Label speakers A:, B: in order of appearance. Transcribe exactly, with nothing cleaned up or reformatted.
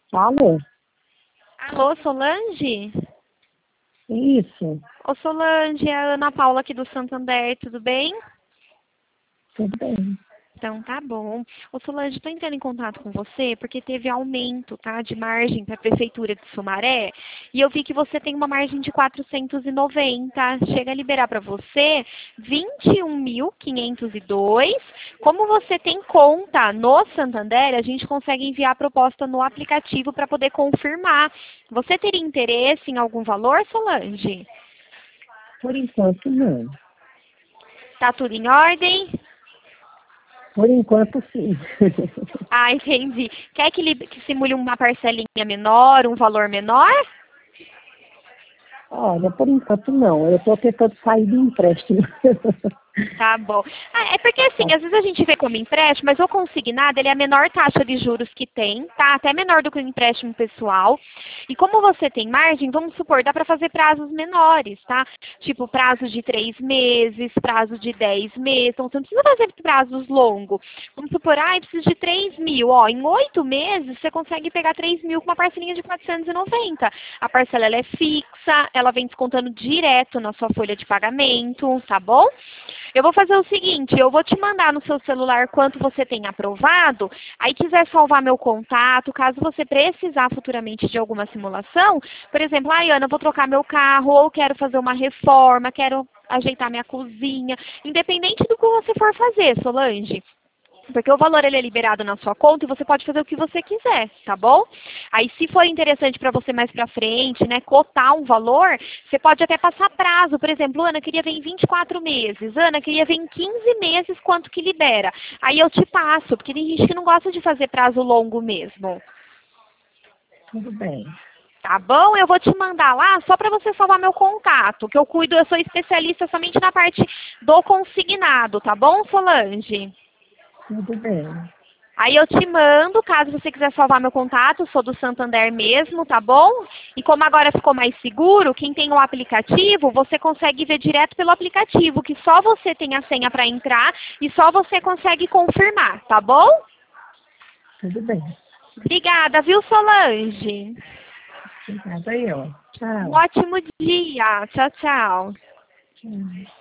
A: Alô?
B: Alô, Solange?
A: Isso,
B: Ô, Solange, é a Ana Paula aqui do Santander, tudo bem?
A: tudo bem.
B: Então tá bom. Ô, Solange, estou entrando em contato com você porque teve aumento, tá, de margem para a Prefeitura de Sumaré e eu vi que você tem uma margem de quatrocentos e noventa. Chega a liberar para você vinte e um mil quinhentos e dois. Como você tem conta no Santander, a gente consegue enviar a proposta no aplicativo para poder confirmar. Você teria interesse em algum valor, Solange?
A: Por enquanto, não.
B: Tá tudo em ordem?
A: Por enquanto, sim.
B: Ah, entendi. Quer que, li- que simule uma parcelinha menor, um valor menor?
A: Olha, por enquanto, não. Eu estou tentando sair do empréstimo.
B: Tá bom. Ah, é porque assim, às vezes a gente vê como empréstimo, mas o consignado ele é a menor taxa de juros que tem, tá? Até menor do que o empréstimo pessoal. E como você tem margem, vamos supor, dá para fazer prazos menores, tá? Tipo prazo de três meses, prazo de dez meses. Então você não precisa fazer prazos longos. Vamos supor, ah, eu preciso de três mil. Ó, em oito meses você consegue pegar três mil com uma parcelinha de quatrocentos e noventa. A parcela ela é fixa, ela vem descontando direto na sua folha de pagamento, tá bom? Eu vou fazer o seguinte, eu vou te mandar no seu celular quanto você tem aprovado, aí quiser salvar meu contato, caso você precisar futuramente de alguma simulação, por exemplo, ai Ana, eu vou trocar meu carro, ou quero fazer uma reforma, quero ajeitar minha cozinha, independente do que você for fazer, Solange. Porque o valor ele é liberado na sua conta e você pode fazer o que você quiser, tá bom? Aí se for interessante para você mais para frente, né, cotar um valor, você pode até passar prazo. Por exemplo, Ana, queria ver em vinte e quatro meses. Ana, queria ver em quinze meses quanto que libera. Aí eu te passo, porque tem gente que não gosta de fazer prazo longo mesmo.
A: Tudo bem.
B: Tá bom? Eu vou te mandar lá só para você salvar meu contato, que eu cuido, eu sou especialista somente na parte do consignado, tá bom, Solange?
A: Tudo bem.
B: Aí eu te mando, caso você quiser salvar meu contato, sou do Santander mesmo, tá bom? E como agora ficou mais seguro, quem tem o aplicativo, você consegue ver direto pelo aplicativo, que só você tem a senha para entrar e só você consegue confirmar, tá bom?
A: Tudo bem.
B: Obrigada, viu, Solange?
A: Obrigada aí, ó.
B: Um
A: Tchau.
B: ótimo dia. Tchau, tchau.
A: Tchau.